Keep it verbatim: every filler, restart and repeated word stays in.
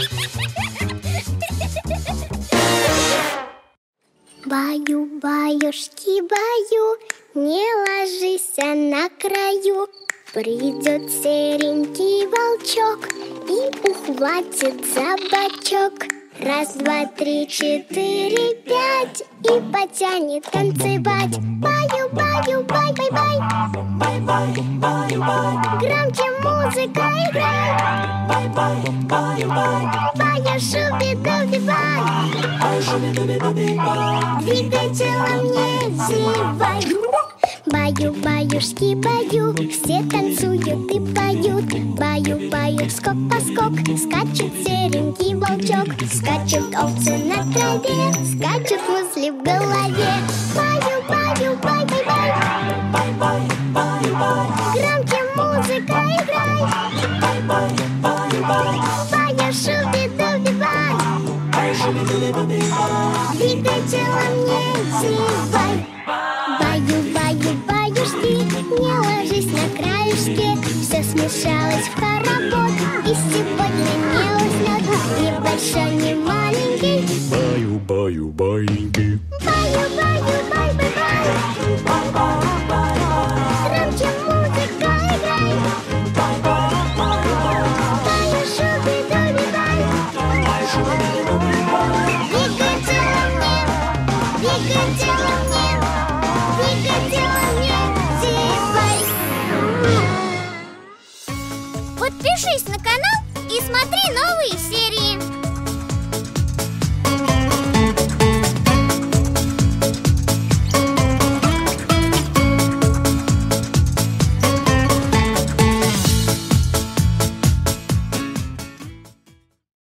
Баю-баюшки, баю, не ложись на краю. Придет серенький волчок и ухватит за бочок. Раз, два, три, четыре, пять, и потянет танцевать. Баю, баю, бай, бай, бай. Бай, бай, баю, бай. Громче музыка играй. Бай, бай, баю, бай. Баю, шуби-дуби-бай. Двигай телом, не зевай. Баю-баюшки, баю, все танцуют и поют. Баю-баю, скок-поскок, скачет серенький волчок. Скачут овцы на траве, скачут мысли в голове. Баю-баю, бай-бай-бай. Бай-бай, баю-бай. Громче музыка играй. Бай-бай, баю-бай. Баю, шуби-дуби-бай. Двигай телом, не зевай. Баю-баю-баюшки, не ложись на краюшке. Все смешалось в хоровод, и сегодня не уснет ни большой, ни маленький. Баю-баю-баиньки. Баю-баю-бай-бай-бай. Громче музыка играй. Баю, шуби-дуби-бай. Двигай телом, не, двигай телом, не. Подпишись на канал и смотри новые серии.